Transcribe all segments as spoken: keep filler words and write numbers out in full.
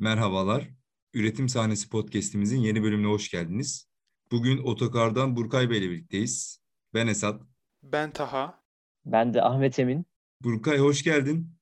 Merhabalar. Üretim Sahnesi Podcast'imizin yeni bölümüne hoş geldiniz. Bugün Otokar'dan Burkay Bey ile birlikteyiz. Ben Esat. Ben Taha. Ben de Ahmet Emin. Burkay hoş geldin.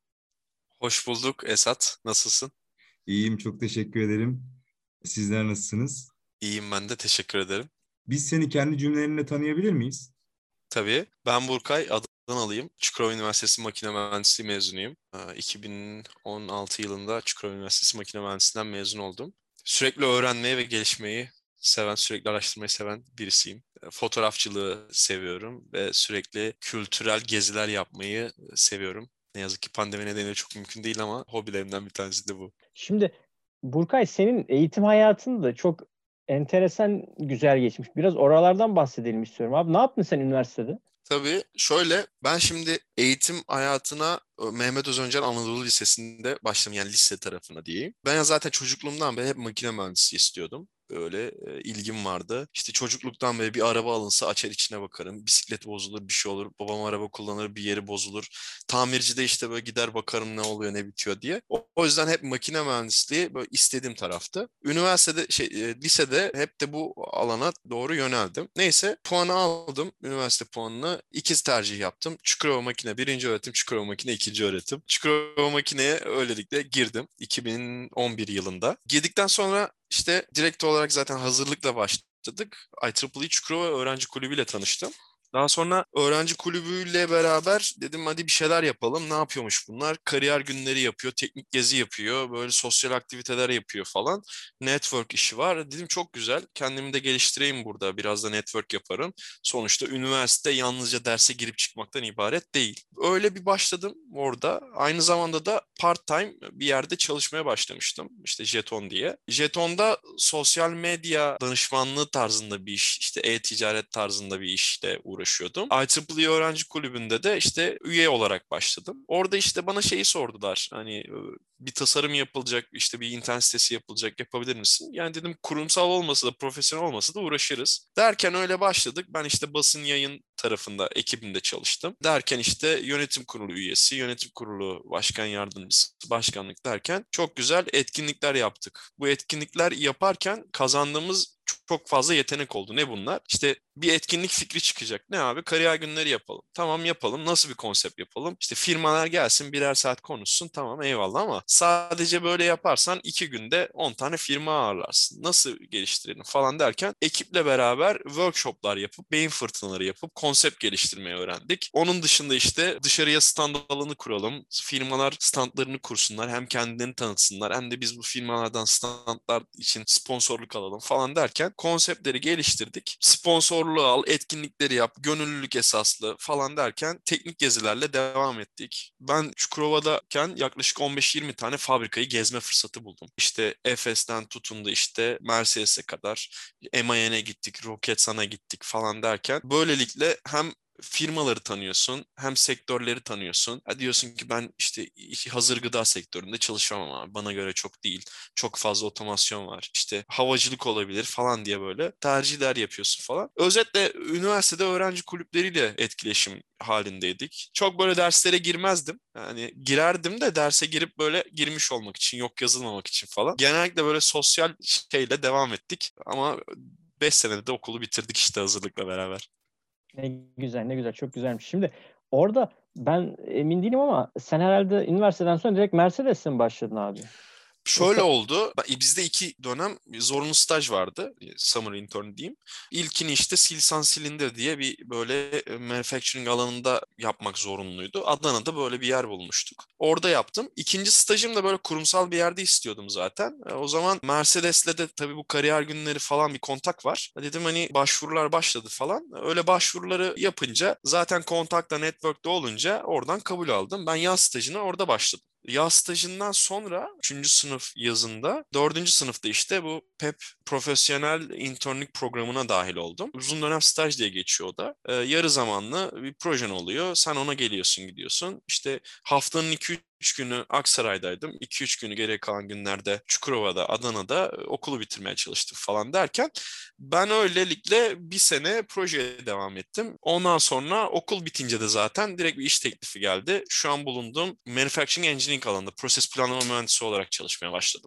Hoş bulduk Esat. Nasılsın? İyiyim, çok teşekkür ederim. Sizler nasılsınız? İyiyim ben de teşekkür ederim. Biz seni kendi cümlelerinle tanıyabilir miyiz? Tabii. Ben Burkay Adanalıyım. Çukurova Üniversitesi Makine Mühendisliği mezunuyum. Ee, iki bin on altı yılında Çukurova Üniversitesi Makine Mühendisliğinden mezun oldum. Sürekli öğrenmeyi ve gelişmeyi seven, sürekli araştırmayı seven birisiyim. Ee, Fotoğrafçılığı seviyorum ve sürekli kültürel geziler yapmayı seviyorum. Ne yazık ki pandemi nedeniyle çok mümkün değil ama hobilerimden bir tanesi de bu. Şimdi Burkay, senin eğitim hayatın da çok enteresan, güzel geçmiş. Biraz oralardan bahsedelim istiyorum. Abi, ne yaptın sen üniversitede? Tabii şöyle, ben şimdi eğitim hayatına e, Mehmet Özöncan Anadolu Lisesi'nde başladım, yani lise tarafına diyeyim. Ben ya zaten çocukluğumdan beri hep makine mühendisi istiyordum. Böyle e, ilgim vardı. İşte çocukluktan beri bir araba alınsa açar içine bakarım. Bisiklet bozulur, bir şey olur. Babam araba kullanır, bir yeri bozulur. Tamircide işte böyle gider bakarım ne oluyor ne bitiyor diye. O, o yüzden hep makine mühendisliği böyle istediğim taraftı. Üniversitede şey e, lisede hep de bu alana doğru yöneldim. Neyse, puanı aldım. Üniversite puanını ikiz tercih yaptım. Çukurova Makine birinci öğretim, Çukurova Makine ikinci öğretim. Çukurova Makine'ye öylelikle girdim iki bin on bir yılında. Girdikten sonra işte direkt olarak zaten hazırlıkla başladık. I E E E Çukurova Öğrenci Kulübü ile tanıştım. Daha sonra öğrenci kulübüyle beraber dedim hadi bir şeyler yapalım. Ne yapıyormuş bunlar? Kariyer günleri yapıyor, teknik gezi yapıyor, böyle sosyal aktiviteler yapıyor falan. Network işi var. Dedim çok güzel. Kendimi de geliştireyim burada. Biraz da network yaparım. Sonuçta üniversite yalnızca derse girip çıkmaktan ibaret değil. Öyle bir başladım orada. Aynı zamanda da part-time bir yerde çalışmaya başlamıştım. İşte Jeton diye. Jeton'da sosyal medya danışmanlığı tarzında bir iş, işte e-ticaret tarzında bir işle uğraşıyordum. I E E E Öğrenci Kulübü'nde de işte üye olarak başladım. Orada işte bana şeyi sordular. Hani bir tasarım yapılacak, işte bir internet sitesi yapılacak, yapabilir misin? Yani dedim kurumsal olmasa da profesyonel olmasa da uğraşırız. Derken öyle başladık. Ben işte basın yayın tarafında ekibinde çalıştım. Derken işte yönetim kurulu üyesi, yönetim kurulu başkan yardımcısı, başkanlık derken çok güzel etkinlikler yaptık. Bu etkinlikler yaparken kazandığımız çok fazla yetenek oldu. Ne bunlar? İşte bir etkinlik fikri çıkacak. Ne abi? Kariyer günleri yapalım. Tamam yapalım. Nasıl bir konsept yapalım? İşte firmalar gelsin birer saat konuşsun. Tamam eyvallah ama sadece böyle yaparsan iki günde on tane firma ağırlarsın. Nasıl geliştirelim falan derken ekiple beraber workshoplar yapıp, beyin fırtınaları yapıp konsept geliştirmeyi öğrendik. Onun dışında işte dışarıya stand alanı kuralım. Firmalar standlarını kursunlar. Hem kendilerini tanıtsınlar hem de biz bu firmalardan standlar için sponsorluk alalım falan derken konseptleri geliştirdik. Sponsorluğu al, etkinlikleri yap, gönüllülük esaslı falan derken teknik gezilerle devam ettik. Ben Çukurova'dayken yaklaşık on beş yirmi tane fabrikayı gezme fırsatı buldum. İşte Efes'ten tutun da işte Mercedes'e kadar M I N'e gittik, Roketsan'a gittik falan derken böylelikle hem firmaları tanıyorsun hem sektörleri tanıyorsun. Ha diyorsun ki ben işte hazır gıda sektöründe çalışamam abi. Bana göre çok değil. Çok fazla otomasyon var. İşte havacılık olabilir falan diye böyle tercihler yapıyorsun falan. Özetle üniversitede öğrenci kulüpleriyle etkileşim halindeydik. Çok böyle derslere girmezdim. Yani girerdim de derse girip böyle girmiş olmak için, yok yazılmamak için falan. Genellikle böyle sosyal şeyle devam ettik ama beş senede de okulu bitirdik işte hazırlıkla beraber. Ne güzel, ne güzel, çok güzelmiş. Şimdi orada ben emin değilim ama sen herhalde üniversiteden sonra direkt Mercedes'e mi başladın abi? Şöyle Yoksa oldu. Ben- Bizde iki dönem zorunlu staj vardı. Summer intern diyeyim. İlkini işte Silsan Silindir diye bir böyle e, manufacturing alanında yapmak zorunluydu. Adana'da böyle bir yer bulmuştuk. Orada yaptım. İkinci stajım da böyle kurumsal bir yerde istiyordum zaten. E, O zaman Mercedes'le de tabii bu kariyer günleri falan bir kontak var. Dedim hani başvurular başladı falan. Öyle başvuruları yapınca zaten kontakta, network'te olunca oradan kabul aldım. Ben yaz stajına orada başladım. Yaz stajından sonra üçüncü sınıf yazında dördüncü sınıfta işte bu P E P profesyonel internlik programına dahil oldum. Uzun dönem staj diye geçiyor o da. Ee, yarı zamanlı bir projen oluyor. Sen ona geliyorsun gidiyorsun. İşte haftanın iki üç günü Aksaray'daydım. iki üç günü geri kalan günlerde Çukurova'da, Adana'da e, okulu bitirmeye çalıştım falan derken ben öylelikle bir sene projeye devam ettim. Ondan sonra okul bitince de zaten direkt bir iş teklifi geldi. Şu an bulunduğum Manufacturing Engineering alanında proses planlama mühendisi olarak çalışmaya başladım.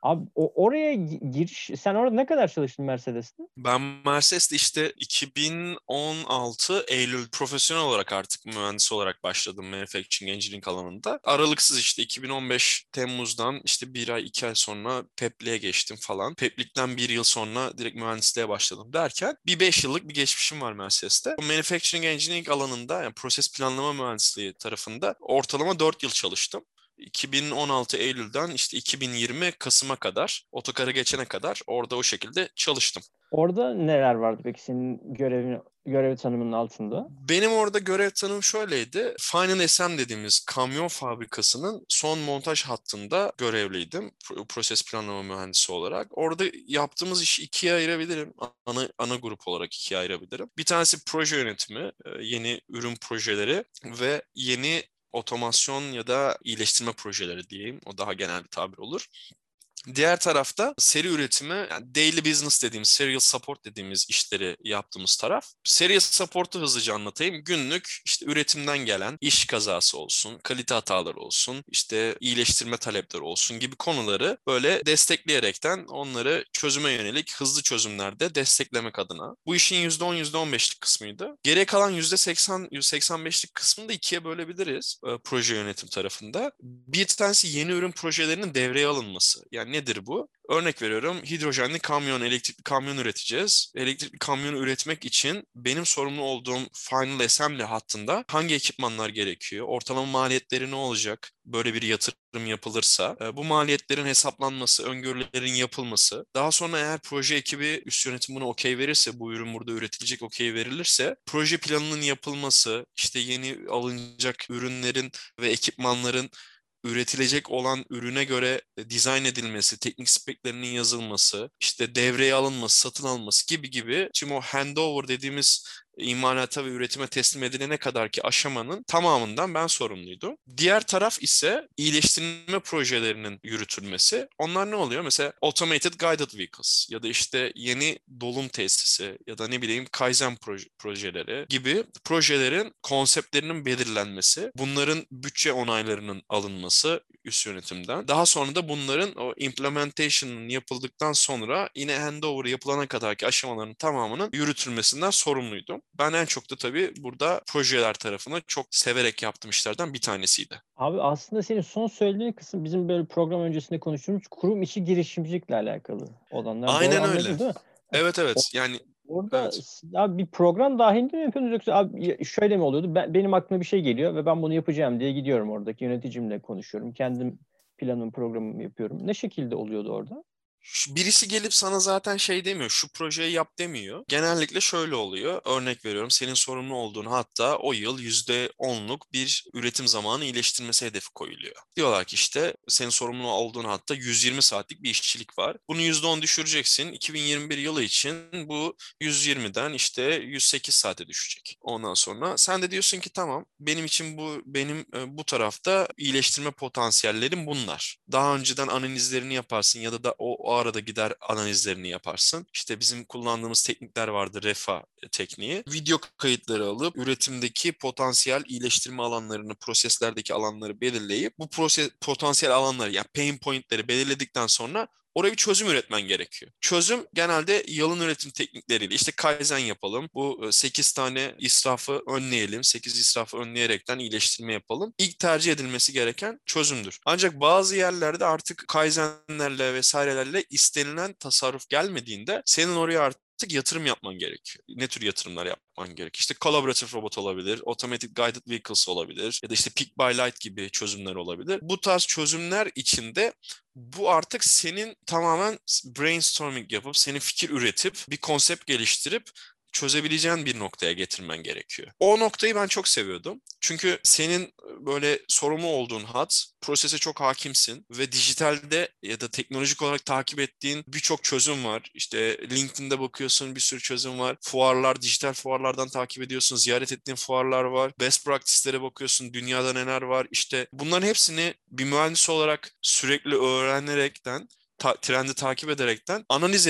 Abi o, oraya gi- giriş, sen orada ne kadar çalıştın Mercedes'te? Ben Mercedes'te işte iki bin on altı Eylül profesyonel olarak artık mühendis olarak başladım Manufacturing Engineering alanında. Aralıksız işte iki bin on beş Temmuz'dan işte bir ay iki ay sonra Peplik'e geçtim falan. Peplik'ten bir yıl sonra direkt mühendisliğe başladım derken bir beş yıllık bir geçmişim var Mercedes'te. O Manufacturing Engineering alanında yani proses planlama mühendisliği tarafında ortalama dört yıl çalıştım. iki bin on altı Eylül'den işte iki bin yirmi Kasım'a kadar, otokar'a geçene kadar orada o şekilde çalıştım. Orada neler vardı peki senin görevin, görev tanımının altında? Benim orada görev tanım şöyleydi. Final S M dediğimiz kamyon fabrikasının son montaj hattında görevliydim. Pro- Proses planlama mühendisi olarak. Orada yaptığımız işi ikiye ayırabilirim. Ana, ana grup olarak ikiye ayırabilirim. Bir tanesi proje yönetimi, e, yeni ürün projeleri ve yeni otomasyon ya da iyileştirme projeleri diyeyim. O daha genel bir tabir olur. Diğer tarafta seri üretimi, yani daily business dediğimiz, serial support dediğimiz işleri yaptığımız taraf. Serial support'u hızlıca anlatayım. Günlük işte üretimden gelen iş kazası olsun, kalite hataları olsun, işte iyileştirme talepleri olsun gibi konuları böyle destekleyerekten onları çözüme yönelik hızlı çözümlerde desteklemek adına. Bu işin yüzde on yüzde on beşlik kısmıydı. Geriye kalan yüzde seksen yüzde seksen beşlik kısmını da ikiye bölebiliriz e, proje yönetim tarafında. Bir tanesi yeni ürün projelerinin devreye alınması. Yani nedir bu? Örnek veriyorum, hidrojenli kamyon, elektrikli kamyon üreteceğiz. Elektrikli kamyonu üretmek için benim sorumlu olduğum Final Assembly hattında hangi ekipmanlar gerekiyor? Ortalama maliyetleri ne olacak? Böyle bir yatırım yapılırsa. E, Bu maliyetlerin hesaplanması, öngörülerin yapılması. Daha sonra eğer proje ekibi üst yönetim buna okey verirse, bu ürün burada üretilecek okey verilirse, proje planının yapılması, işte yeni alınacak ürünlerin ve ekipmanların üretilecek olan ürüne göre e, dizayn edilmesi, teknik speklerinin yazılması, işte devreye alınması, satın alınması gibi gibi tüm o handover dediğimiz imalata ve üretime teslim edilene kadarki aşamanın tamamından ben sorumluydum. Diğer taraf ise iyileştirme projelerinin yürütülmesi. Onlar ne oluyor? Mesela Automated Guided Vehicles ya da işte yeni dolum tesisi ya da ne bileyim Kaizen proje- projeleri gibi projelerin konseptlerinin belirlenmesi, bunların bütçe onaylarının alınması üst yönetimden. Daha sonra da bunların o implementation'ın yapıldıktan sonra yine handover yapılana kadarki aşamaların tamamının yürütülmesinden sorumluydum. Ben en çok da tabii burada projeler tarafını çok severek yaptığım işlerden bir tanesiydi. Abi aslında senin son söylediğin kısım bizim böyle program öncesinde konuştuğumuz kurum içi girişimcilikle alakalı olanlar. Doğru Aynen öyle. anladım değil mi? Evet O- evet. Yani Orada evet. s- abi bir program dahilinde mi yapıyorsunuz yoksa abi ya- şöyle mi oluyordu? Ben, benim aklıma bir şey geliyor ve ben bunu yapacağım diye gidiyorum oradaki yöneticimle konuşuyorum. Kendim planım programımı yapıyorum. Ne şekilde oluyordu orada? Şu- Birisi gelip sana zaten şey demiyor, şu projeyi yap demiyor. Genellikle şöyle oluyor. Örnek veriyorum, senin sorumlu olduğun hatta o yıl yüzde onluk bir üretim zamanı iyileştirmesi hedefi koyuluyor. Diyorlar ki işte senin sorumlu olduğun hatta yüz yirmi saatlik bir işçilik var. Bunu yüzde on düşüreceksin. iki bin yirmi bir yılı için bu yüz yirmiden işte yüz sekiz saate düşecek. Ondan sonra sen de diyorsun ki tamam, benim için bu benim e, bu tarafta iyileştirme potansiyellerim bunlar. Daha önceden analizlerini yaparsın ya da, da o, o arada gider analizlerini yaparsın. İşte bizim kullandığımız teknikler vardı, refa tekniği. Video kayıtları alıp üretimdeki potansiyel iyileştirme alanlarını, proseslerdeki alanları belirleyip bu proses potansiyel alanları yani pain point'leri belirledikten sonra oraya bir çözüm üretmen gerekiyor. Çözüm genelde yalın üretim teknikleriyle işte Kaizen yapalım. Bu sekiz tane israfı önleyelim. sekiz israfı önleyerekten iyileştirme yapalım. İlk tercih edilmesi gereken çözümdür. Ancak bazı yerlerde artık Kaizenlerle vesairelerle istenilen tasarruf gelmediğinde senin oraya artık Artık yatırım yapman gerekiyor. Ne tür yatırımlar yapman gerekiyor? İşte collaborative robot olabilir, automatic guided vehicles olabilir ya da işte pick by light gibi çözümler olabilir. Bu tarz çözümler içinde bu artık senin tamamen brainstorming yapıp, senin fikir üretip, bir konsept geliştirip çözebileceğin bir noktaya getirmen gerekiyor. O noktayı ben çok seviyordum. Çünkü senin böyle sorumlu olduğun hat, prosese çok hakimsin ve dijitalde ya da teknolojik olarak takip ettiğin birçok çözüm var. İşte LinkedIn'de bakıyorsun, bir sürü çözüm var. Fuarlar, dijital fuarlardan takip ediyorsun, ziyaret ettiğin fuarlar var. Best practice'lere bakıyorsun, dünyada neler var. İşte bunların hepsini bir mühendis olarak sürekli öğrenerekten, ta- trendi takip ederekten analiz edip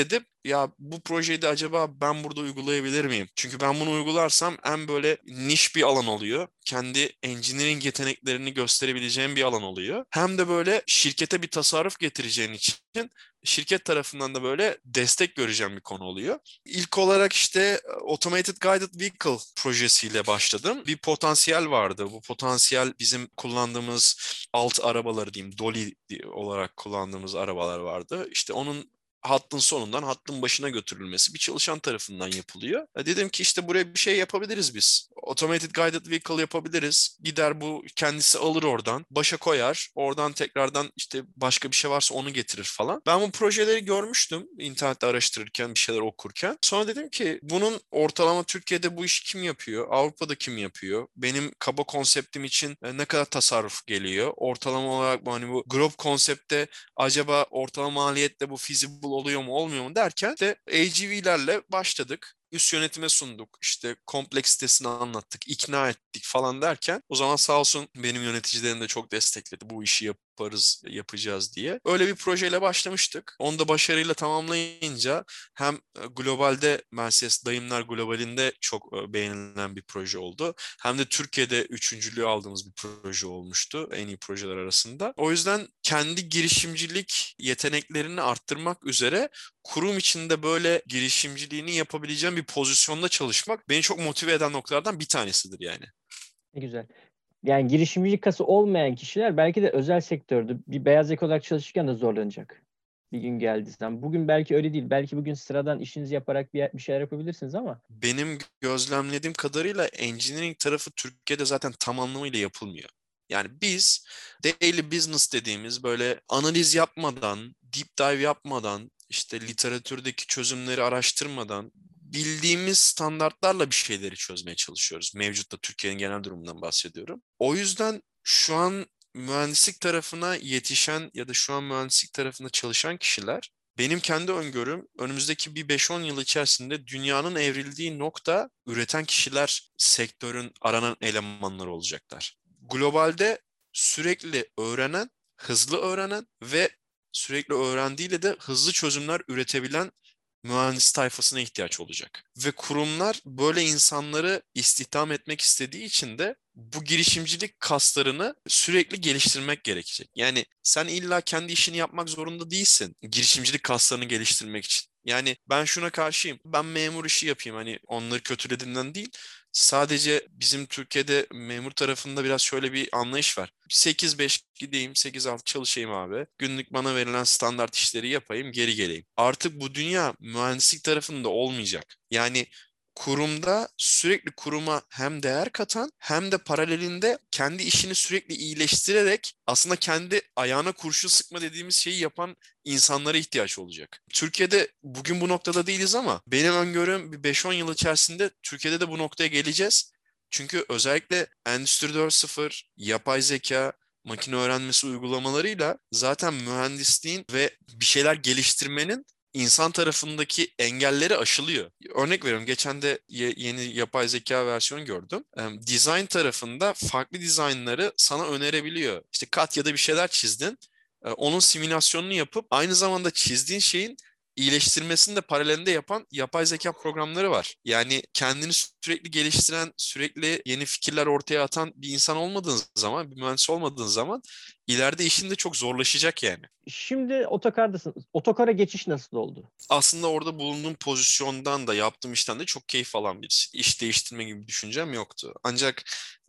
ya bu projeyi de acaba ben burada uygulayabilir miyim? Çünkü ben bunu uygularsam en böyle niş bir alan oluyor. Kendi engineering yeteneklerini gösterebileceğim bir alan oluyor. Hem de böyle şirkete bir tasarruf getireceğin için şirket tarafından da böyle destek göreceğim bir konu oluyor. İlk olarak işte Automated Guided Vehicle projesiyle başladım. Bir potansiyel vardı. Bu potansiyel bizim kullandığımız alt arabaları diyeyim, Dolly olarak kullandığımız arabalar vardı. İşte onun hattın sonundan hattın başına götürülmesi bir çalışan tarafından yapılıyor. E dedim ki işte buraya bir şey yapabiliriz biz. Automated Guided Vehicle yapabiliriz. Gider bu kendisi alır oradan, başa koyar. Oradan tekrardan işte başka bir şey varsa onu getirir falan. Ben bu projeleri görmüştüm internette araştırırken, bir şeyler okurken. Sonra dedim ki bunun ortalama Türkiye'de bu işi kim yapıyor? Avrupa'da kim yapıyor? Benim kaba konseptim için ne kadar tasarruf geliyor? Ortalama olarak bu hani bu Growth konsepte acaba ortalama maliyette bu feasible oluyor mu olmuyor mu derken de A G V'lerle başladık. Üst yönetime sunduk. İşte kompleksitesini anlattık, ikna ettik falan derken o zaman sağ olsun benim yöneticilerim de çok destekledi. Bu işi yaparız, yapacağız diye. Öyle bir projeyle başlamıştık. Onu da başarıyla tamamlayınca hem globalde Mercedes Dayımlar Globalinde çok beğenilen bir proje oldu. Hem de Türkiye'de üçüncülüğü aldığımız bir proje olmuştu en iyi projeler arasında. O yüzden kendi girişimcilik yeteneklerini arttırmak üzere kurum içinde böyle girişimciliğini yapabileceğim bir pozisyonda çalışmak beni çok motive eden noktalardan bir tanesidir yani. Ne güzel. Yani girişimcilik kası olmayan kişiler belki de özel sektörde bir beyaz yaka olarak çalışırken de zorlanacak. Bir gün geldiği zaman. Bugün belki öyle değil. Belki bugün sıradan işinizi yaparak bir, bir şeyler yapabilirsiniz ama. Benim gözlemlediğim kadarıyla engineering tarafı Türkiye'de zaten tam anlamıyla yapılmıyor. Yani biz daily business dediğimiz böyle analiz yapmadan, deep dive yapmadan, işte literatürdeki çözümleri araştırmadan bildiğimiz standartlarla bir şeyleri çözmeye çalışıyoruz. Mevcutta Türkiye'nin genel durumundan bahsediyorum. O yüzden şu an mühendislik tarafına yetişen ya da şu an mühendislik tarafında çalışan kişiler benim kendi öngörüm önümüzdeki bir beş on yıl içerisinde dünyanın evrildiği nokta üreten kişiler sektörün aranan elemanları olacaklar. Globalde sürekli öğrenen, hızlı öğrenen ve sürekli öğrendiğiyle de hızlı çözümler üretebilen mühendis tayfasına ihtiyaç olacak. Ve kurumlar böyle insanları istihdam etmek istediği için de bu girişimcilik kaslarını sürekli geliştirmek gerekecek. Yani sen illa kendi işini yapmak zorunda değilsin girişimcilik kaslarını geliştirmek için. Yani ben şuna karşıyım. Ben memur işi yapayım hani onları kötülediğimden değil. Sadece bizim Türkiye'de memur tarafında biraz şöyle bir anlayış var. sekiz beş gideyim, sekiz altı çalışayım abi. Günlük bana verilen standart işleri yapayım, geri geleyim. Artık bu dünya mühendislik tarafında olmayacak. Yani kurumda sürekli kuruma hem değer katan hem de paralelinde kendi işini sürekli iyileştirerek aslında kendi ayağına kurşun sıkma dediğimiz şeyi yapan insanlara ihtiyaç olacak. Türkiye'de bugün bu noktada değiliz ama benim öngörüm bir beş on yıl içerisinde Türkiye'de de bu noktaya geleceğiz. Çünkü özellikle Endüstri dört nokta sıfır, yapay zeka, makine öğrenmesi uygulamalarıyla zaten mühendisliğin ve bir şeyler geliştirmenin insan tarafındaki engelleri aşılıyor. Örnek veriyorum, geçen de ye- yeni yapay zeka versiyonu gördüm. Em, Design tarafında farklı dizaynları sana önerebiliyor. İşte Katya'da bir şeyler çizdin. e, Onun simülasyonunu yapıp aynı zamanda çizdiğin şeyin iyileştirmesini de paralelinde yapan yapay zeka programları var. Yani kendini sürekli geliştiren, sürekli yeni fikirler ortaya atan bir insan olmadığın zaman, bir mühendis olmadığın zaman ileride işin de çok zorlaşacak yani. Şimdi otokardasın. Otokara geçiş nasıl oldu? Aslında orada bulunduğum pozisyondan da yaptığım işten de çok keyif alan bir iş değiştirme gibi bir düşüncem yoktu. Ancak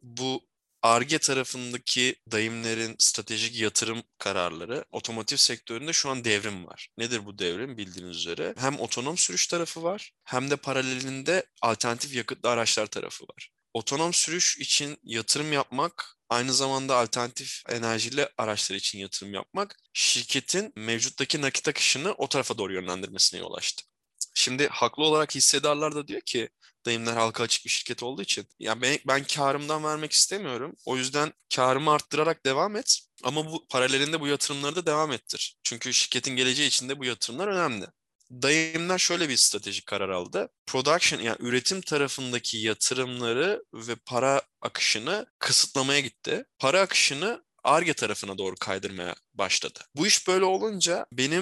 bu Ar-Ge tarafındaki dayımların stratejik yatırım kararları otomotiv sektöründe şu an devrim var. Nedir bu devrim? Bildiğiniz üzere hem otonom sürüş tarafı var hem de paralelinde alternatif yakıtlı araçlar tarafı var. Otonom sürüş için yatırım yapmak, aynı zamanda alternatif enerjili araçlar için yatırım yapmak, şirketin mevcuttaki nakit akışını o tarafa doğru yönlendirmesine yol açtı. Şimdi haklı olarak hissedarlar da diyor ki, Dayımlar halka açık bir şirket olduğu için, ya ben, ben karımdan vermek istemiyorum. O yüzden karımı arttırarak devam et. Ama bu paralelinde bu yatırımları da devam ettir. Çünkü şirketin geleceği için de bu yatırımlar önemli. Dayımlar şöyle bir stratejik karar aldı. Production, yani üretim tarafındaki yatırımları ve para akışını kısıtlamaya gitti. Para akışını Ar-Ge tarafına doğru kaydırmaya başladı. Bu iş böyle olunca benim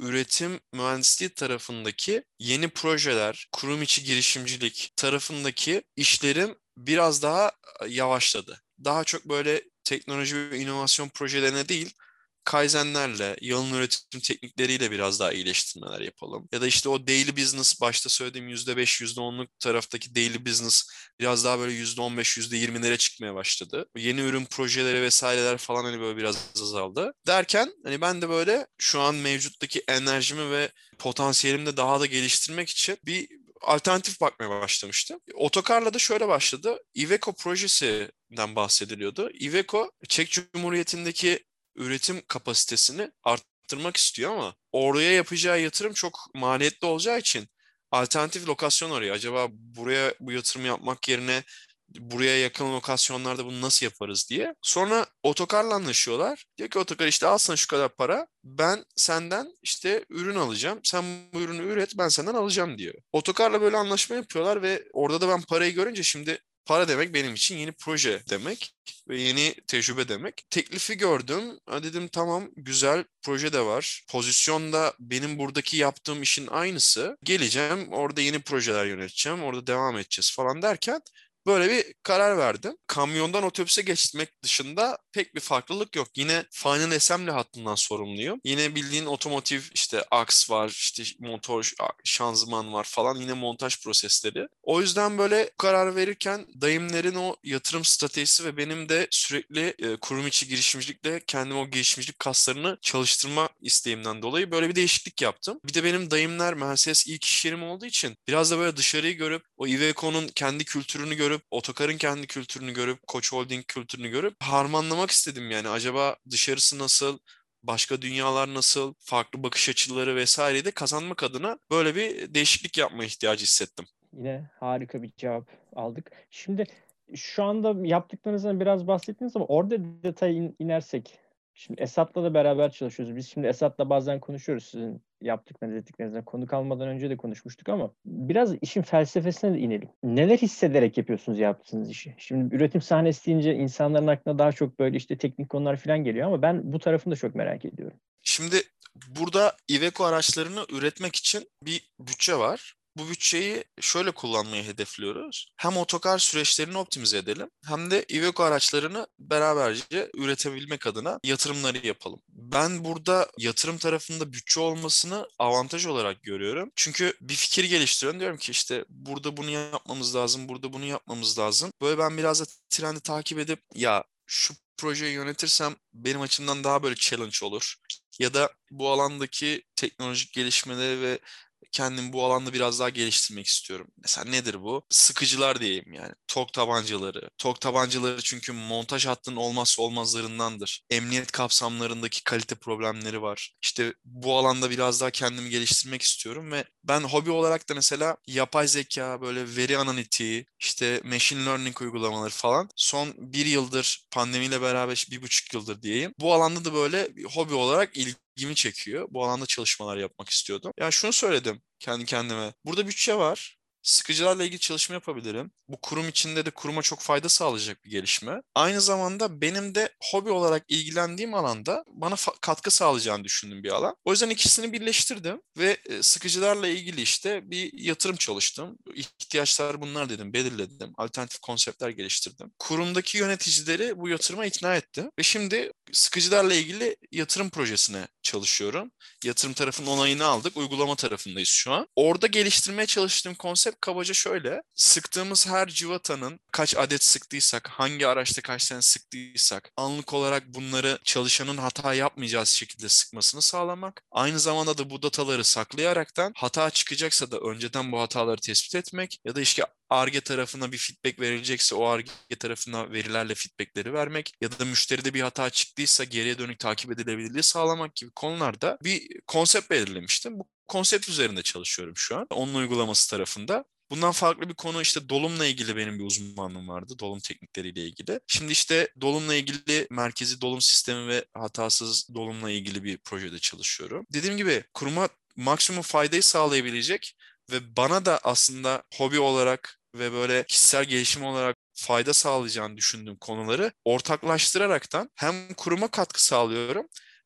üretim mühendisliği tarafındaki yeni projeler, kurum içi girişimcilik tarafındaki işlerim biraz daha yavaşladı. Daha çok böyle teknoloji ve inovasyon projelerine değil, Kaizen'lerle, yalın üretim teknikleriyle biraz daha iyileştirmeler yapalım. Ya da işte o daily business, başta söylediğim yüzde beş, yüzde onluk taraftaki daily business biraz daha böyle yüzde on beş, yüzde yirmilere çıkmaya başladı. Yeni ürün projeleri vesaireler falan hani böyle biraz azaldı. Derken hani ben de böyle şu an mevcuttaki enerjimi ve potansiyelimi de daha da geliştirmek için bir alternatif bakmaya başlamıştım. Otokar'la da şöyle başladı. Iveco projesinden bahsediliyordu. Iveco, Çek Cumhuriyeti'ndeki üretim kapasitesini arttırmak istiyor ama oraya yapacağı yatırım çok maliyetli olacağı için alternatif lokasyon arıyor. Acaba buraya bu yatırım yapmak yerine buraya yakın lokasyonlarda bunu nasıl yaparız diye. Sonra Otokar'la anlaşıyorlar. Diyor ki Otokar işte al sana şu kadar para. Ben senden işte ürün alacağım. Sen bu ürünü üret, ben senden alacağım diyor. Otokar'la böyle anlaşma yapıyorlar ve orada da ben parayı görünce şimdi para demek benim için yeni proje demek ve yeni tecrübe demek. Teklifi gördüm. Ha dedim tamam, güzel, proje de var. Pozisyonda benim buradaki yaptığım işin aynısı. Geleceğim, orada yeni projeler yöneteceğim. Orada devam edeceğiz falan derken böyle bir karar verdim. Kamyondan otobüse geçmek dışında pek bir farklılık yok. Yine final assembly hattından sorumluyum. Yine bildiğin otomotiv, işte aks var, işte motor, şanzıman var falan, yine montaj prosesleri. O yüzden böyle karar verirken dayımların o yatırım stratejisi ve benim de sürekli e, kurum içi girişimcilikle kendim o girişimcilik kaslarını çalıştırma isteğimden dolayı böyle bir değişiklik yaptım. Bir de benim dayımlar Mercedes ilk iş yerim olduğu için biraz da böyle dışarıyı görüp, o Iveco'nun kendi kültürünü görüp, Otokar'ın kendi kültürünü görüp, Koç Holding kültürünü görüp harmanlamak istedim yani. Acaba dışarısı nasıl, başka dünyalar nasıl, farklı bakış açıları vesaireyi de kazanmak adına böyle bir değişiklik yapma ihtiyacı hissettim. Yine harika bir cevap aldık. Şimdi şu anda yaptıklarınızdan biraz bahsettiniz ama orada detaya in- inersek. Şimdi Esat'la da beraber çalışıyoruz. Biz şimdi Esat'la bazen konuşuyoruz sizin yaptıklarınız, ettiklerinizden. Konu kalmadan önce de konuşmuştuk ama biraz işin felsefesine de inelim. Neler hissederek yapıyorsunuz yaptığınız işi? Şimdi üretim sahnesi deyince insanların aklına daha çok böyle işte teknik konular falan geliyor ama ben bu tarafını da çok merak ediyorum. Şimdi burada Iveco araçlarını üretmek için bir bütçe var. Bu bütçeyi şöyle kullanmayı hedefliyoruz. Hem otokar süreçlerini optimize edelim, hem de Iveco araçlarını beraberce üretebilmek adına yatırımları yapalım. Ben burada yatırım tarafında bütçe olmasını avantaj olarak görüyorum. Çünkü bir fikir geliştiriyorum. Diyorum ki işte burada bunu yapmamız lazım, burada bunu yapmamız lazım. Böyle ben biraz da trendi takip edip ya şu projeyi yönetirsem benim açımdan daha böyle challenge olur. Ya da bu alandaki teknolojik gelişmeleri ve kendimi bu alanda biraz daha geliştirmek istiyorum. Mesela nedir bu? Sıkıcılar diyeyim yani. Tok tabancaları. Tok tabancaları çünkü montaj hattının olmazsa olmazlarındandır. Emniyet kapsamlarındaki kalite problemleri var. İşte bu alanda biraz daha kendimi geliştirmek istiyorum ve ben hobi olarak da mesela yapay zeka, böyle veri analitiği, işte machine learning uygulamaları falan son bir yıldır, pandemiyle beraber bir buçuk yıldır diyeyim. Bu alanda da böyle bir hobi olarak ilgimi çekiyor. Bu alanda çalışmalar yapmak istiyordum. Ya şunu söyledim kendi kendime. Burada bütçe var. Sıkıcılarla ilgili çalışma yapabilirim. Bu kurum içinde de kuruma çok fayda sağlayacak bir gelişme. Aynı zamanda benim de hobi olarak ilgilendiğim alanda bana fa- katkı sağlayacağını düşündüğüm bir alan. O yüzden ikisini birleştirdim ve e, sıkıcılarla ilgili işte bir yatırım çalıştım. İhtiyaçlar bunlar dedim, belirledim. Alternatif konseptler geliştirdim. Kurumdaki yöneticileri bu yatırıma ikna ettim ve şimdi sıkıcılarla ilgili yatırım projesine çalışıyorum. Yatırım tarafının onayını aldık. Uygulama tarafındayız şu an. Orada geliştirmeye çalıştığım konsept kabaca şöyle. Sıktığımız her cıvatanın kaç adet sıktıysak, hangi araçta kaç tane sıktıysak, anlık olarak bunları çalışanın hata yapmayacağı şekilde sıkmasını sağlamak. Aynı zamanda da bu dataları saklayaraktan hata çıkacaksa da önceden bu hataları tespit etmek ya da işte Ar-Ge tarafına bir feedback verilecekse o Ar-Ge tarafına verilerle feedbackleri vermek ya da müşteride bir hata çıktıysa geriye dönük takip edilebilirliği sağlamak gibi konularda bir konsept belirlemiştim. Bu konsept üzerinde çalışıyorum şu an. Onun uygulaması tarafında. Bundan farklı bir konu, işte dolumla ilgili benim bir uzmanlığım vardı. Dolum teknikleriyle ilgili. Şimdi işte dolumla ilgili merkezi dolum sistemi ve hatasız dolumla ilgili bir projede çalışıyorum. Dediğim gibi kuruma maksimum faydayı sağlayabilecek ve bana da aslında hobi olarak ve böyle kişisel gelişim olarak fayda sağlayacağını düşündüğüm konuları ortaklaştıraraktan hem kuruma katkı sağlıyorum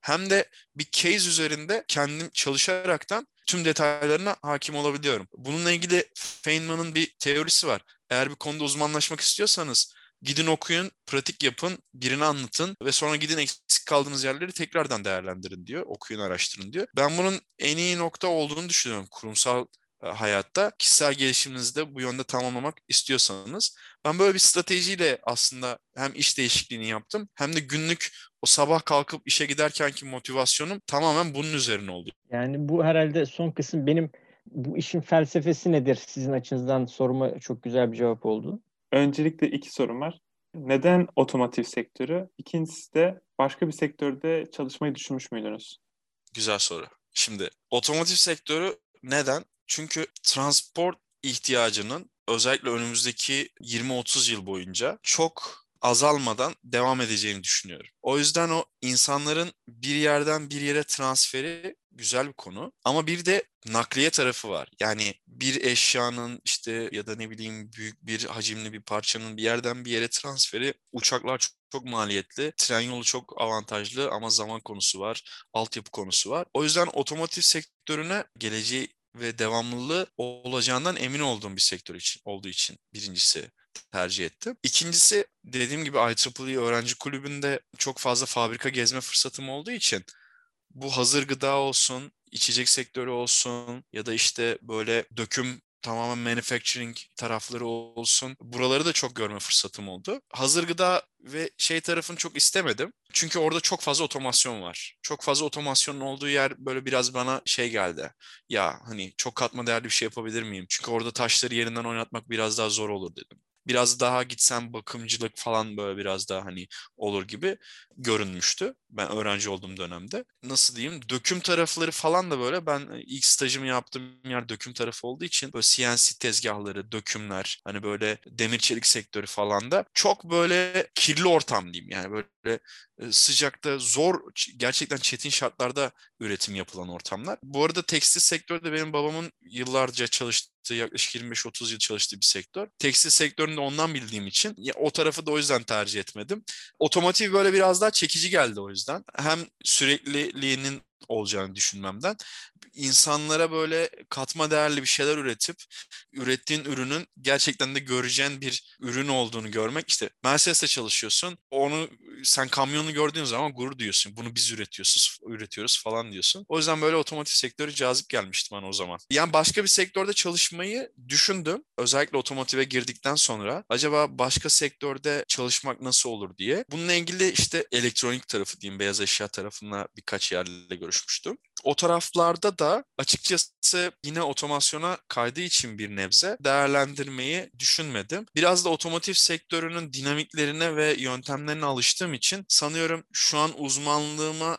hem de bir case üzerinde kendim çalışaraktan tüm detaylarına hakim olabiliyorum. Bununla ilgili Feynman'ın bir teorisi var. Eğer bir konuda uzmanlaşmak istiyorsanız gidin okuyun, pratik yapın, birini anlatın ve sonra gidin eksik kaldığınız yerleri tekrardan değerlendirin diyor. Okuyun, araştırın diyor. Ben bunun en iyi nokta olduğunu düşünüyorum kurumsal e, hayatta. Kişisel gelişiminizi de bu yönde tamamlamak istiyorsanız. Ben böyle bir stratejiyle aslında hem iş değişikliğini yaptım hem de günlük o sabah kalkıp işe giderkenki motivasyonum tamamen bunun üzerine oldu. Yani bu herhalde son kısım benim bu işin felsefesi nedir sizin açınızdan soruma çok güzel bir cevap oldu. Öncelikle iki sorum var. Neden otomotiv sektörü? İkincisi de başka bir sektörde çalışmayı düşünmüş müydünüz? Güzel soru. Şimdi otomotiv sektörü neden? Çünkü transport ihtiyacının özellikle önümüzdeki yirmi otuz yıl boyunca çok azalmadan devam edeceğini düşünüyorum. O yüzden o insanların bir yerden bir yere transferi güzel bir konu. Ama bir de nakliye tarafı var. Yani bir eşyanın işte ya da ne bileyim büyük bir hacimli bir parçanın bir yerden bir yere transferi uçaklar çok, çok maliyetli. Tren yolu çok avantajlı ama zaman konusu var, altyapı konusu var. O yüzden otomotiv sektörüne geleceği ve devamlılığı olacağından emin olduğum bir sektör için olduğu için birincisi tercih ettim. İkincisi dediğim gibi I E E E öğrenci kulübünde çok fazla fabrika gezme fırsatım olduğu için bu hazır gıda olsun, içecek sektörü olsun ya da işte böyle döküm tamamen manufacturing tarafları olsun. Buraları da çok görme fırsatım oldu. Hazır gıda ve şey tarafını çok istemedim. Çünkü orada çok fazla otomasyon var. Çok fazla otomasyonun olduğu yer böyle biraz bana şey geldi. Ya hani çok katma değerli bir şey yapabilir miyim? Çünkü orada taşları yerinden oynatmak biraz daha zor olur dedim. Biraz daha gitsem bakımcılık falan böyle biraz daha hani olur gibi görünmüştü ben öğrenci olduğum dönemde. Nasıl diyeyim? Döküm tarafları falan da böyle ben ilk stajımı yaptığım yer döküm tarafı olduğu için böyle C N C tezgahları, dökümler, hani böyle demir çelik sektörü falan da çok böyle kirli ortam diyeyim. Yani böyle e, sıcakta zor, gerçekten çetin şartlarda üretim yapılan ortamlar. Bu arada tekstil sektörü de benim babamın yıllarca çalıştığı, yaklaşık yirmi beş otuz yıl çalıştığı bir sektör. Tekstil sektöründe ondan bildiğim için ya, o tarafı da o yüzden tercih etmedim. Otomotiv böyle biraz daha çekici geldi o yüzden. Hem sürekliliğinin olacağını düşünmemden insanlara böyle katma değerli bir şeyler üretip ürettiğin ürünün gerçekten de göreceğin bir ürün olduğunu görmek. İşte Mercedes'te çalışıyorsun. Onu sen kamyonu gördüğün zaman gurur duyuyorsun. Bunu biz üretiyoruz, üretiyoruz falan diyorsun. O yüzden böyle otomotiv sektörü cazip gelmişti bana o zaman. Yani başka bir sektörde çalışmayı düşündüm. Özellikle otomotive girdikten sonra acaba başka sektörde çalışmak nasıl olur diye. Bununla ilgili işte elektronik tarafı diyeyim, beyaz eşya tarafına birkaç yerle görüşmüştüm. O taraflarda da açıkçası yine otomasyona kaydığı için bir nebze değerlendirmeyi düşünmedim. Biraz da otomotiv sektörünün dinamiklerine ve yöntemlerine alıştığım için sanıyorum şu an uzmanlığıma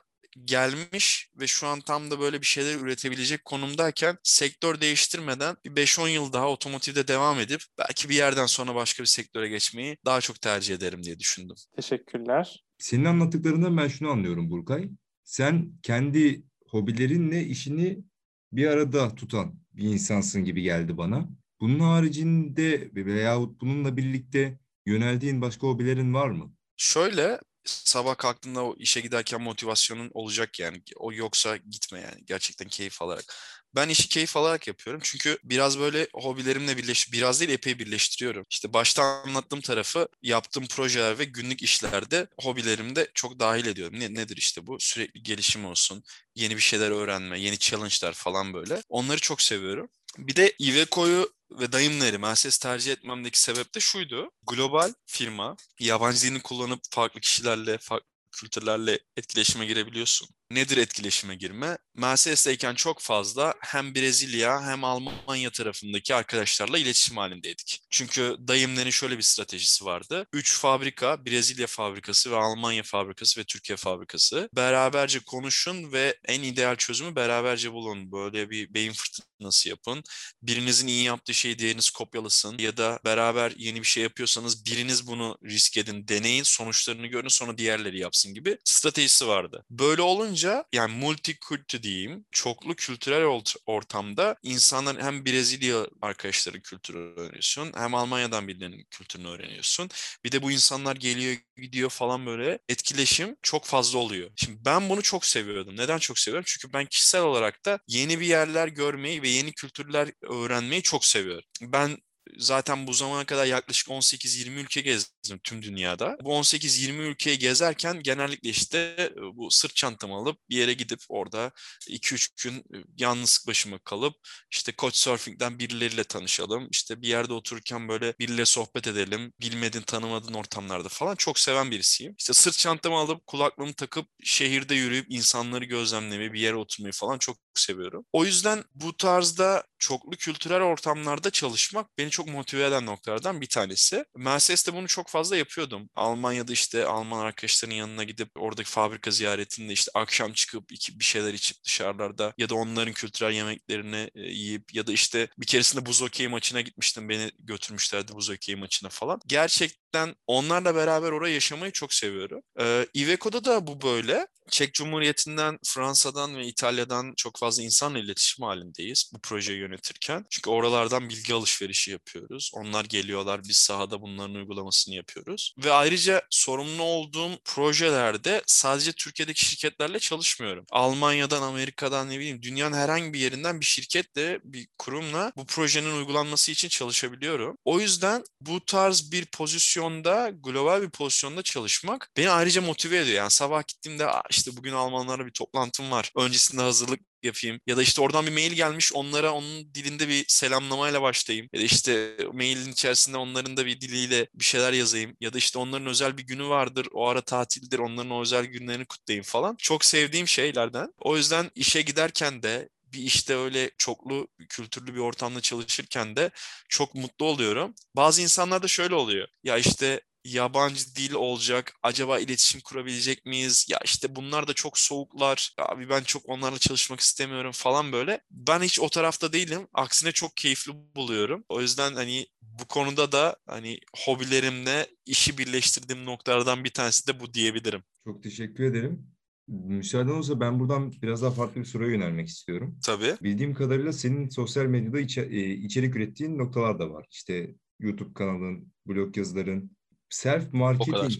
gelmiş ve şu an tam da böyle bir şeyler üretebilecek konumdayken sektör değiştirmeden bir beş on yıl daha otomotivde devam edip belki bir yerden sonra başka bir sektöre geçmeyi daha çok tercih ederim diye düşündüm. Teşekkürler. Senin anlattıklarından ben şunu anlıyorum Burkay. Sen kendi hobilerinle işini bir arada tutan bir insansın gibi geldi bana. Bunun haricinde veyahut bununla birlikte yöneldiğin başka hobilerin var mı? Şöyle sabah kalktığında o işe giderken motivasyonun olacak yani. O yoksa gitme yani gerçekten keyif alarak. Ben işi keyif alarak yapıyorum çünkü biraz böyle hobilerimle birleş, biraz değil epey birleştiriyorum. İşte başta anlattığım tarafı yaptığım projeler ve günlük işlerde hobilerimde çok dahil ediyorum. Ne, nedir işte bu? Sürekli gelişim olsun, yeni bir şeyler öğrenme, yeni challenge'lar falan böyle. Onları çok seviyorum. Bir de Iveco'yu ve dayımları Mercedes tercih etmemdeki sebep de şuydu. Global firma, yabancı dilini kullanıp farklı kişilerle, farklı kültürlerle etkileşime girebiliyorsun. Nedir etkileşime girme? Mercedes'teyken çok fazla hem Brezilya hem Almanya tarafındaki arkadaşlarla iletişim halindeydik. Çünkü dayımların şöyle bir stratejisi vardı. Üç fabrika, Brezilya fabrikası ve Almanya fabrikası ve Türkiye fabrikası. Beraberce konuşun ve en ideal çözümü beraberce bulun. Böyle bir beyin fırtınası yapın. Birinizin iyi yaptığı şeyi diğeriniz kopyalasın ya da beraber yeni bir şey yapıyorsanız biriniz bunu risk edin, deneyin, sonuçlarını görün, sonra diğerleri yapsın yaparsın gibi stratejisi vardı. Böyle olunca yani multikültü diyeyim, çoklu kültürel ort- ortamda insanların hem Brezilya arkadaşların kültürünü öğreniyorsun, hem Almanya'dan birilerinin kültürünü öğreniyorsun. Bir de bu insanlar geliyor gidiyor falan, böyle etkileşim çok fazla oluyor. Şimdi ben bunu çok seviyordum. Neden çok seviyorum? Çünkü ben kişisel olarak da yeni bir yerler görmeyi ve yeni kültürler öğrenmeyi çok seviyorum. Ben zaten bu zamana kadar yaklaşık on sekiz yirmi ülke gezdim tüm dünyada. Bu on sekiz yirmi ülkeyi gezerken genellikle işte bu sırt çantamı alıp bir yere gidip orada iki üç gün yalnız başıma kalıp işte Couchsurfing'den birileriyle tanışalım. İşte bir yerde otururken böyle biriyle sohbet edelim. Bilmediğin, tanımadığın ortamlarda falan çok seven birisiyim. İşte sırt çantamı alıp kulaklığımı takıp şehirde yürüyüp insanları gözlemlemeyi, bir yere oturmayı falan çok seviyorum. O yüzden bu tarzda çoklu kültürel ortamlarda çalışmak beni çok motive eden noktalardan bir tanesi. Mercedes'te bunu çok fazla yapıyordum. Almanya'da işte Alman arkadaşların yanına gidip oradaki fabrika ziyaretinde işte akşam çıkıp iki, bir şeyler içip dışarılarda ya da onların kültürel yemeklerini e, yiyip ya da işte bir keresinde buz hokeyi maçına gitmiştim. Beni götürmüşlerdi buz hokeyi maçına falan. Gerçekten onlarla beraber orayı yaşamayı çok seviyorum. Ee, Iveco'da da bu böyle. Çek Cumhuriyeti'nden, Fransa'dan ve İtalya'dan çok fazla insanla iletişim halindeyiz bu projeyi yönetirken. Çünkü oralardan bilgi alışverişi yapıyoruz. Onlar geliyorlar, biz sahada bunların uygulamasını yapıyoruz. Ve ayrıca sorumlu olduğum projelerde sadece Türkiye'deki şirketlerle çalışmıyorum. Almanya'dan, Amerika'dan, ne bileyim dünyanın herhangi bir yerinden bir şirketle, bir kurumla bu projenin uygulanması için çalışabiliyorum. O yüzden bu tarz bir pozisyonda, global bir pozisyonda çalışmak beni ayrıca motive ediyor. Yani sabah gittiğimde işte bugün Almanlarla bir toplantım var, öncesinde hazırlık yapayım. Ya da işte oradan bir mail gelmiş, onlara onun dilinde bir selamlamayla başlayayım. Ya da işte mailin içerisinde onların da bir diliyle bir şeyler yazayım. Ya da işte onların özel bir günü vardır, o ara tatildir, onların o özel günlerini kutlayayım falan. Çok sevdiğim şeylerden. O yüzden işe giderken de bir işte öyle çoklu kültürlü bir ortamda çalışırken de çok mutlu oluyorum. Bazı insanlar da şöyle oluyor. Ya işte yabancı dil olacak. Acaba iletişim kurabilecek miyiz? Ya işte bunlar da çok soğuklar. Abi ben çok onlarla çalışmak istemiyorum falan böyle. Ben hiç o tarafta değilim. Aksine çok keyifli buluyorum. O yüzden hani bu konuda da hani hobilerimle işi birleştirdiğim noktalardan bir tanesi de bu diyebilirim. Çok teşekkür ederim. Müsaaden olursa ben buradan biraz daha farklı bir soruya yönelmek istiyorum. Tabii. Bildiğim kadarıyla senin sosyal medyada içe- e, içerik ürettiğin noktalar da var. İşte YouTube kanalın, blog yazıların, self O kadar. marketing,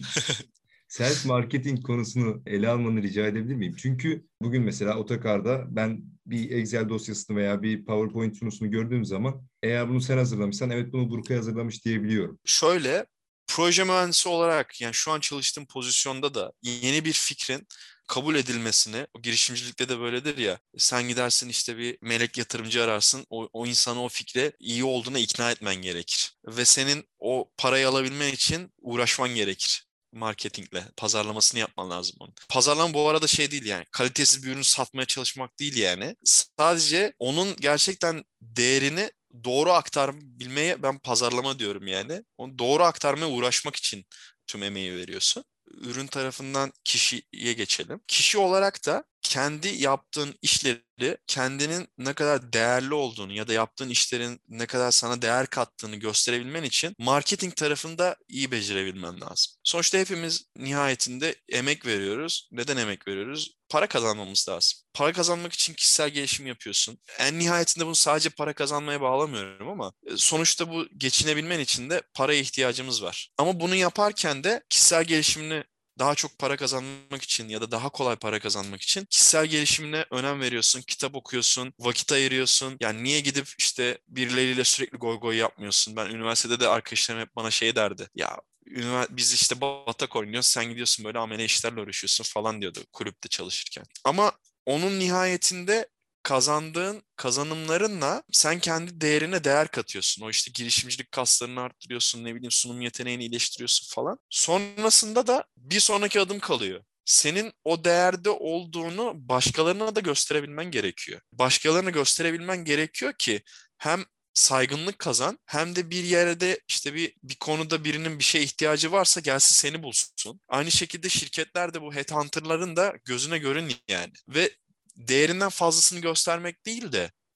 self marketing konusunu ele almanı rica edebilir miyim? Çünkü bugün mesela otokarda ben bir Excel dosyasını veya bir PowerPoint sunusunu gördüğüm zaman eğer bunu sen hazırlamışsan evet bunu Burkay hazırlamış diyebiliyorum. Şöyle, proje mühendisi olarak yani şu an çalıştığım pozisyonda da yeni bir fikrin kabul edilmesini, o girişimcilikte de böyledir ya, sen gidersin işte bir melek yatırımcı ararsın, o, o insanı o fikre iyi olduğuna ikna etmen gerekir. Ve senin o parayı alabilmen için uğraşman gerekir. Marketingle, pazarlamasını yapman lazım onun. Pazarlama bu arada şey değil yani, kalitesiz bir ürün satmaya çalışmak değil yani. Sadece onun gerçekten değerini doğru aktarabilmeye ben pazarlama diyorum yani. Onu doğru aktarmaya uğraşmak için tüm emeği veriyorsun. Ürün tarafından kişiye geçelim. Kişi olarak da kendi yaptığın işleri, kendinin ne kadar değerli olduğunu ya da yaptığın işlerin ne kadar sana değer kattığını gösterebilmen için marketing tarafında iyi becerebilmen lazım. Sonuçta hepimiz nihayetinde emek veriyoruz. Neden emek veriyoruz? Para kazanmamız lazım. Para kazanmak için kişisel gelişim yapıyorsun. En nihayetinde bunu sadece para kazanmaya bağlamıyorum ama e, sonuçta bu geçinebilmen için de paraya ihtiyacımız var. Ama bunu yaparken de kişisel gelişimini daha çok para kazanmak için ya da daha kolay para kazanmak için kişisel gelişimine önem veriyorsun, kitap okuyorsun, vakit ayırıyorsun. Yani niye gidip işte birileriyle sürekli goy goy yapmıyorsun? Ben üniversitede de arkadaşlarım hep bana şey derdi. Ya ünivers- biz işte batak oynuyoruz, sen gidiyorsun böyle amele işlerle uğraşıyorsun falan diyordu kulüpte çalışırken. Ama onun nihayetinde kazandığın kazanımlarınla sen kendi değerine değer katıyorsun. O işte girişimcilik kaslarını arttırıyorsun, ne bileyim sunum yeteneğini iyileştiriyorsun falan. Sonrasında da bir sonraki adım kalıyor. Senin o değerde olduğunu başkalarına da gösterebilmen gerekiyor. Başkalarına gösterebilmen gerekiyor ki hem saygınlık kazan hem de bir yerde işte bir bir konuda birinin bir şeye ihtiyacı varsa gelsin seni bulsun. Aynı şekilde şirketler de bu headhunter'ların da gözüne görün yani. Ve değerinden fazlasını göstermek değil de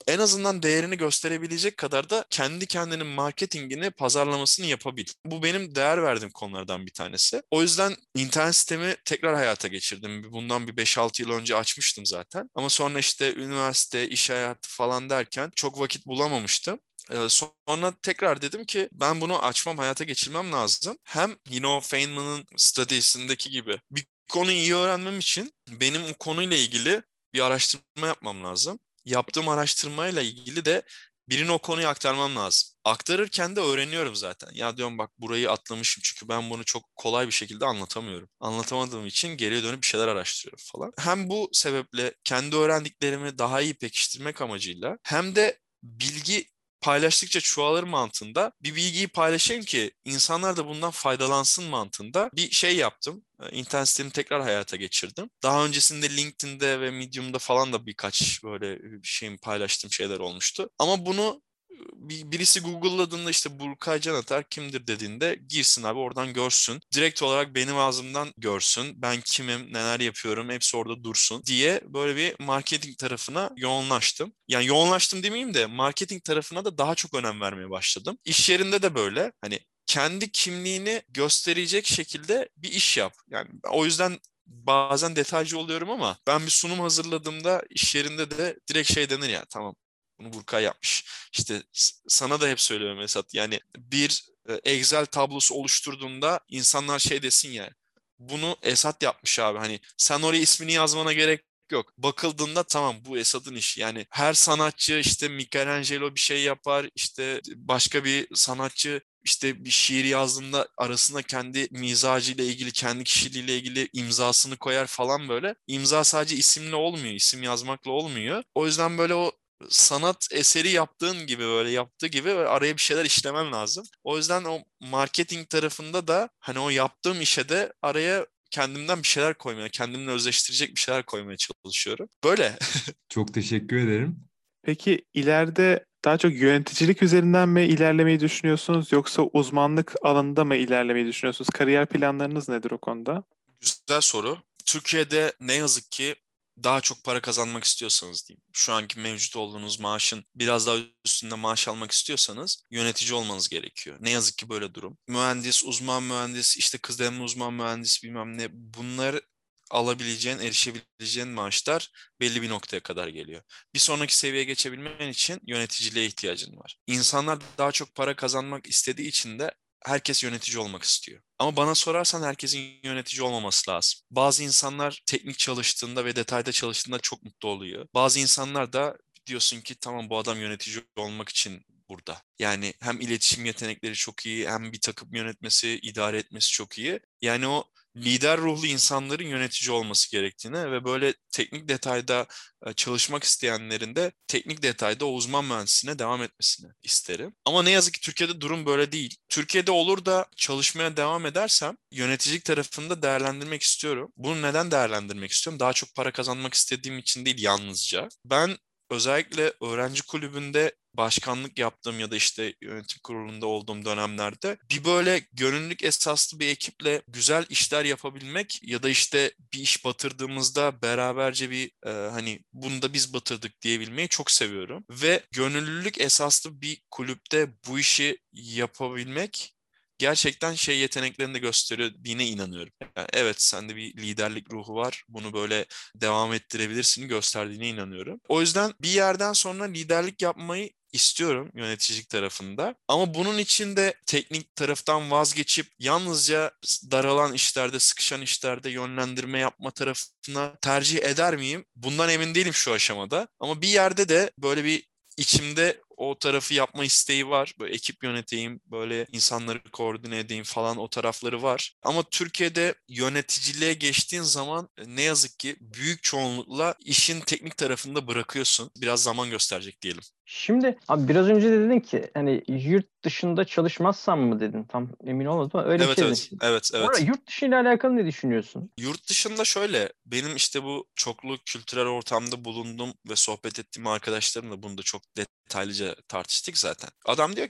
en azından değerini gösterebilecek kadar da kendi kendinin marketingini, pazarlamasını yapabil. Bu benim değer verdiğim konulardan bir tanesi. O yüzden internet sitemi tekrar hayata geçirdim. Bundan bir beş altı yıl önce açmıştım zaten. Ama sonra işte üniversite, iş hayatı falan derken çok vakit bulamamıştım. Ee, Sonra tekrar dedim ki ben bunu açmam, hayata geçirmem lazım. Hem yine o Feynman'ın stratejisindeki gibi bir konuyu iyi öğrenmem için benim o konuyla ilgili bir araştırma yapmam lazım. Yaptığım araştırmayla ilgili de birine o konuyu aktarmam lazım. Aktarırken de öğreniyorum zaten. Ya diyorum bak burayı atlamışım çünkü ben bunu çok kolay bir şekilde anlatamıyorum. Anlatamadığım için geriye dönüp bir şeyler araştırıyorum falan. Hem bu sebeple kendi öğrendiklerimi daha iyi pekiştirmek amacıyla hem de bilgi paylaştıkça çoğalır mantığında bir bilgiyi paylaşayım ki insanlar da bundan faydalansın mantığında bir şey yaptım. Ee, İnternet sitemi tekrar hayata geçirdim. Daha öncesinde LinkedIn'de ve Medium'da falan da birkaç böyle bir şeyim paylaştığım şeyler olmuştu. Ama bunu bir, birisi Google'ladığında işte Burkay Canatar kimdir dediğinde girsin abi oradan görsün. Direkt olarak benim ağzımdan görsün. Ben kimim, neler yapıyorum hepsi orada dursun diye böyle bir marketing tarafına yoğunlaştım. Yani yoğunlaştım demeyeyim de marketing tarafına da daha çok önem vermeye başladım. İş yerinde de böyle hani kendi kimliğini gösterecek şekilde bir iş yap. Yani o yüzden bazen detaycı oluyorum ama ben bir sunum hazırladığımda iş yerinde de direkt şey denir ya tamam bunu Burkay yapmış. İşte s- sana da hep söylüyorum Esat. Yani bir e, Excel tablosu oluşturduğunda insanlar şey desin ya. Bunu Esat yapmış abi. Hani sen oraya ismini yazmana gerek yok. Bakıldığında tamam bu Esat'ın işi. Yani her sanatçı işte Michelangelo bir şey yapar. İşte başka bir sanatçı işte bir şiir yazdığında arasında kendi mizacıyla ilgili, kendi kişiliğiyle ilgili imzasını koyar falan böyle. İmza sadece isimle olmuyor, isim yazmakla olmuyor. O yüzden böyle o sanat eseri yaptığın gibi böyle yaptığı gibi böyle araya bir şeyler işlemen lazım. O yüzden o marketing tarafında da hani o yaptığım işe de araya kendimden bir şeyler koymaya, kendimle özleştirecek bir şeyler koymaya çalışıyorum. Böyle. Çok teşekkür ederim. Peki ileride daha çok yöneticilik üzerinden mi ilerlemeyi düşünüyorsunuz yoksa uzmanlık alanında mı ilerlemeyi düşünüyorsunuz? Kariyer planlarınız nedir o konuda? Güzel soru. Türkiye'de ne yazık ki daha çok para kazanmak istiyorsanız diyeyim. Şu anki mevcut olduğunuz maaşın biraz daha üstünde maaş almak istiyorsanız yönetici olmanız gerekiyor. Ne yazık ki böyle durum. Mühendis, uzman mühendis, işte kıdemli uzman mühendis bilmem ne bunları alabileceğin, erişebileceğin maaşlar belli bir noktaya kadar geliyor. Bir sonraki seviyeye geçebilmen için yöneticiliğe ihtiyacın var. İnsanlar daha çok para kazanmak istediği için de herkes yönetici olmak istiyor. Ama bana sorarsan herkesin yönetici olmaması lazım. Bazı insanlar teknik çalıştığında ve detayda çalıştığında çok mutlu oluyor. Bazı insanlar da diyorsun ki tamam bu adam yönetici olmak için burada. Yani hem iletişim yetenekleri çok iyi, hem bir takım yönetmesi, idare etmesi çok iyi. Yani o lider ruhlu insanların yönetici olması gerektiğini ve böyle teknik detayda e, çalışmak isteyenlerin de teknik detayda o uzman mühendisliğine devam etmesini isterim. Ama ne yazık ki Türkiye'de durum böyle değil. Türkiye'de olur da çalışmaya devam edersem yöneticilik tarafında değerlendirmek istiyorum. Bunu neden değerlendirmek istiyorum? Daha çok para kazanmak istediğim için değil yalnızca. Ben özellikle öğrenci kulübünde başkanlık yaptığım ya da işte yönetim kurulunda olduğum dönemlerde bir böyle gönüllülük esaslı bir ekiple güzel işler yapabilmek ya da işte bir iş batırdığımızda beraberce bir e, hani bunu da biz batırdık diyebilmeyi çok seviyorum. Ve gönüllülük esaslı bir kulüpte bu işi yapabilmek gerçekten şey yeteneklerini de gösterdiğine inanıyorum. Yani evet sende bir liderlik ruhu var. Bunu böyle devam ettirebilirsin gösterdiğine inanıyorum. O yüzden bir yerden sonra liderlik yapmayı istiyorum yöneticilik tarafında. Ama bunun için de teknik taraftan vazgeçip yalnızca daralan işlerde, sıkışan işlerde yönlendirme yapma tarafına tercih eder miyim? Bundan emin değilim şu aşamada. Ama bir yerde de böyle bir içimde o tarafı yapma isteği var. Böyle ekip yöneteyim, böyle insanları koordine edeyim falan o tarafları var. Ama Türkiye'de yöneticiliğe geçtiğin zaman e, ne yazık ki büyük çoğunlukla işin teknik tarafında bırakıyorsun. Biraz zaman gösterecek diyelim. Şimdi abi biraz önce de dedin ki hani yurt dışında çalışmazsam mı dedin? Tam emin olmadım ama öyle bir Evet şey dedin. evet Şimdi. evet Orada evet. yurt dışı ile alakalı ne düşünüyorsun? Yurt dışında şöyle, benim işte bu çoklu kültürel ortamda bulundum ve sohbet ettiğim arkadaşlarımla bunu da çok detaylıca tartıştık zaten. Adam diyor ki,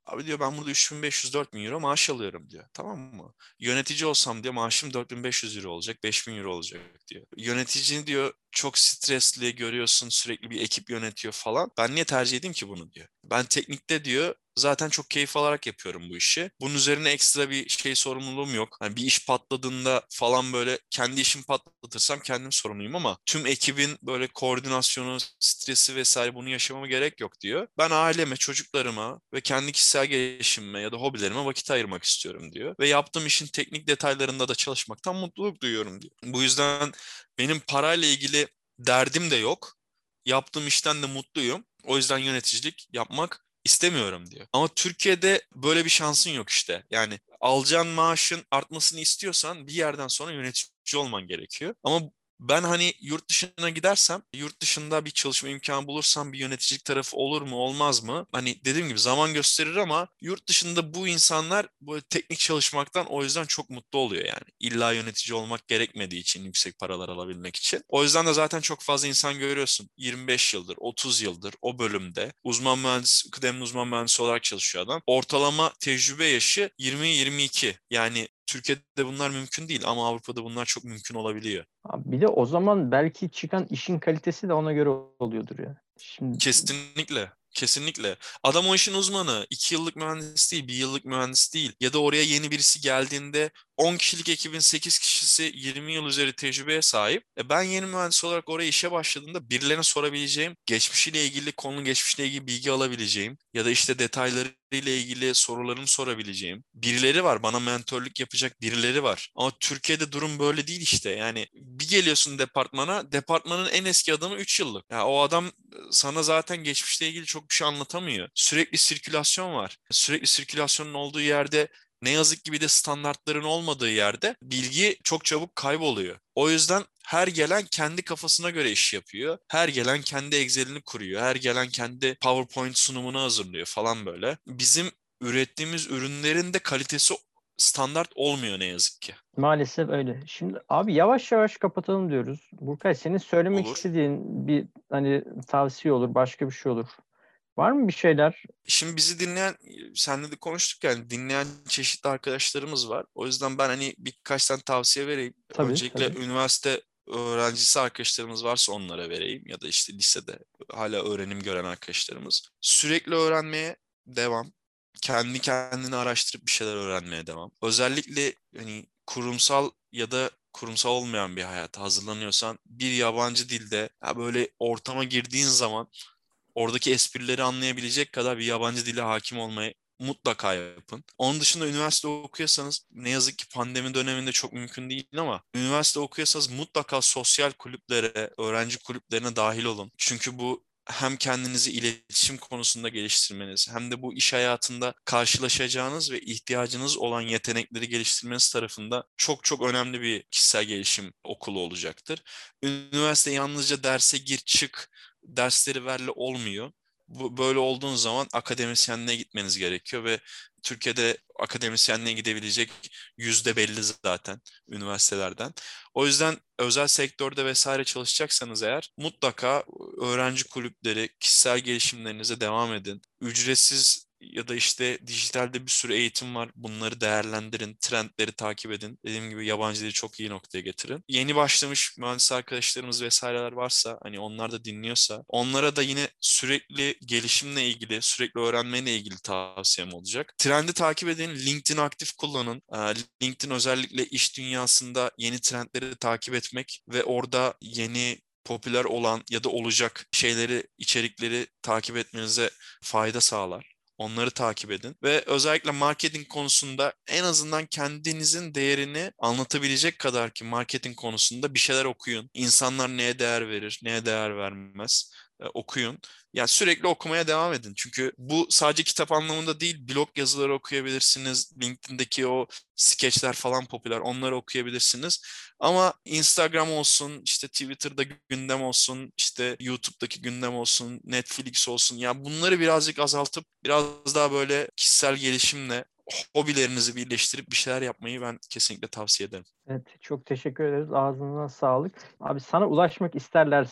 Abi diyor ben burada üç bin beş yüz dört bin euro maaş alıyorum diyor. Tamam mı? Yönetici olsam diyor maaşım dört bin beş yüz euro olacak, beş bin euro olacak diyor. Yöneticini diyor çok stresli görüyorsun, sürekli bir ekip yönetiyor falan. Ben niye tercih edeyim ki bunu diyor. Ben teknikte diyor zaten çok keyif alarak yapıyorum bu işi. Bunun üzerine ekstra bir şey sorumluluğum yok. Hani bir iş patladığında falan böyle kendi işimi patlatırsam kendim sorumluyum ama tüm ekibin böyle koordinasyonu, stresi vesaire bunu yaşamama gerek yok diyor. Ben aileme, çocuklarıma ve kendi kişisel gelişimime ya da hobilerime vakit ayırmak istiyorum diyor. Ve yaptığım işin teknik detaylarında da çalışmaktan mutluluk duyuyorum diyor. Bu yüzden benim parayla ilgili derdim de yok. Yaptığım işten de mutluyum. O yüzden yöneticilik yapmak istemiyorum diyor. Ama Türkiye'de böyle bir şansın yok işte. Yani alacağın maaşın artmasını istiyorsan bir yerden sonra yönetici olman gerekiyor. Ama ben hani yurt dışına gidersem, yurt dışında bir çalışma imkanı bulursam bir yöneticilik tarafı olur mu, olmaz mı? Hani dediğim gibi zaman gösterir ama yurt dışında bu insanlar böyle teknik çalışmaktan o yüzden çok mutlu oluyor yani. İlla yönetici olmak gerekmediği için, yüksek paralar alabilmek için. O yüzden de zaten çok fazla insan görüyorsun. yirmi beş yıldır, otuz yıldır o bölümde uzman mühendis, kıdemli uzman mühendisi olarak çalışıyor adam. Ortalama tecrübe yaşı yirmi yirmi iki. Yani Türkiye'de bunlar mümkün değil ama Avrupa'da bunlar çok mümkün olabiliyor. Abi bir de o zaman belki çıkan işin kalitesi de ona göre oluyordur ya. Şimdi Kesinlikle. Kesinlikle. Adam o işin uzmanı. İki yıllık mühendis değil, bir yıllık mühendis değil. Ya da oraya yeni birisi geldiğinde on kişilik ekibin sekiz kişisi yirmi yıl üzeri tecrübeye sahip. E ben yeni mühendis olarak oraya işe başladığımda birilerine sorabileceğim, geçmişiyle ilgili, konunun geçmişiyle ilgili bilgi alabileceğim ya da işte detaylarıyla ilgili sorularımı sorabileceğim birileri var. Bana mentörlük yapacak birileri var. Ama Türkiye'de durum böyle değil işte. Yani bir geliyorsun departmana, departmanın en eski adamı üç yıllık. Ya o adam sana zaten geçmişle ilgili çok bir şey anlatamıyor. Sürekli sirkülasyon var. Sürekli sirkülasyonun olduğu yerde ne yazık ki bir de standartların olmadığı yerde bilgi çok çabuk kayboluyor. O yüzden her gelen kendi kafasına göre iş yapıyor. Her gelen kendi Excel'ini kuruyor. Her gelen kendi PowerPoint sunumunu hazırlıyor falan böyle. Bizim ürettiğimiz ürünlerin de kalitesi standart olmuyor ne yazık ki. maalesef öyle. Şimdi abi yavaş yavaş kapatalım diyoruz. Burkay senin söylemek Olur. istediğin bir hani tavsiye olur, başka bir şey olur. Var mı bir şeyler? Şimdi bizi dinleyen, senle de konuştuk yani dinleyen çeşitli arkadaşlarımız var. O yüzden ben hani birkaç tane tavsiye vereyim. Tabii Öncelikle tabii. üniversite öğrencisi arkadaşlarımız varsa onlara vereyim ya da işte lisede hala öğrenim gören arkadaşlarımız. Sürekli öğrenmeye devam. Kendi kendini araştırıp bir şeyler öğrenmeye devam. Özellikle hani kurumsal ya da kurumsal olmayan bir hayata hazırlanıyorsan bir yabancı dilde ya böyle ortama girdiğin zaman oradaki esprileri anlayabilecek kadar bir yabancı dile hakim olmayı mutlaka yapın. Onun dışında üniversite okuyorsanız ne yazık ki pandemi döneminde çok mümkün değil ama üniversite okuyorsanız mutlaka sosyal kulüplere, öğrenci kulüplerine dahil olun. Çünkü bu hem kendinizi iletişim konusunda geliştirmeniz hem de bu iş hayatında karşılaşacağınız ve ihtiyacınız olan yetenekleri geliştirmeniz tarafında çok çok önemli bir kişisel gelişim okulu olacaktır. Üniversite yalnızca derse gir çık, dersleri verle olmuyor. Bu, böyle olduğun zaman akademisyenliğe gitmeniz gerekiyor ve Türkiye'de akademisyenliğe gidebilecek yüzde belli zaten üniversitelerden. O yüzden özel sektörde vesaire çalışacaksanız eğer mutlaka öğrenci kulüpleri, kişisel gelişimlerinize devam edin. Ücretsiz ya da işte dijitalde bir sürü eğitim var. Bunları değerlendirin, trendleri takip edin. Dediğim gibi yabancı dili çok iyi noktaya getirin. Yeni başlamış mühendis arkadaşlarımız vesaireler varsa, hani onlar da dinliyorsa, onlara da yine sürekli gelişimle ilgili, sürekli öğrenmeyle ilgili tavsiyem olacak. Trendi takip edin, LinkedIn aktif kullanın. Ee, LinkedIn özellikle iş dünyasında yeni trendleri takip etmek ve orada yeni popüler olan ya da olacak şeyleri, içerikleri takip etmenize fayda sağlar. Onları takip edin ve özellikle marketing konusunda en azından kendinizin değerini anlatabilecek kadar ki marketing konusunda bir şeyler okuyun. İnsanlar neye değer verir, neye değer vermez e, okuyun. Yani sürekli okumaya devam edin. Çünkü bu sadece kitap anlamında değil, blog yazıları okuyabilirsiniz. LinkedIn'deki o skeçler falan popüler, onları okuyabilirsiniz. Ama Instagram olsun, işte Twitter'da gündem olsun, işte YouTube'daki gündem olsun, Netflix olsun. Ya bunları birazcık azaltıp biraz daha böyle kişisel gelişimle hobilerinizi birleştirip bir şeyler yapmayı ben kesinlikle tavsiye ederim. Evet, çok teşekkür ederiz. Ağzına sağlık. Abi sana ulaşmak isterlerse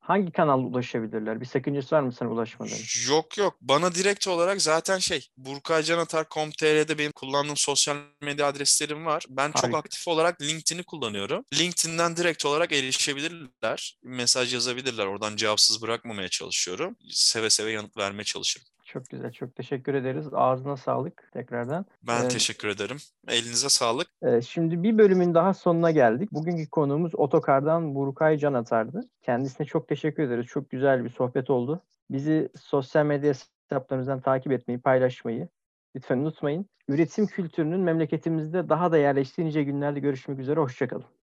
hangi kanalla ulaşabilirler? Bir sakıncası var mı sana ulaşmaların? Yok yok. Bana direkt olarak zaten şey burkaycanatar nokta com nokta tr'de benim kullandığım sosyal medya adreslerim var. Ben çok Harika. aktif olarak LinkedIn'i kullanıyorum. LinkedIn'den direkt olarak erişebilirler. Mesaj yazabilirler. Oradan cevapsız bırakmamaya çalışıyorum. Seve seve yanıt vermeye çalışırım. Çok güzel. Çok teşekkür ederiz. Ağzına sağlık tekrardan. Ben Ee, teşekkür ederim. Elinize sağlık. e, şimdi bir bölümün daha sonuna geldik. Bugünkü konuğumuz Otokar'dan Burkay Canatar'dı. Kendisine çok teşekkür ederiz. Çok güzel bir sohbet oldu. Bizi sosyal medya hesaplarımızdan takip etmeyi, paylaşmayı lütfen unutmayın. Üretim kültürünün memleketimizde daha da yerleştiği nice günlerde görüşmek üzere. Hoşça kalın.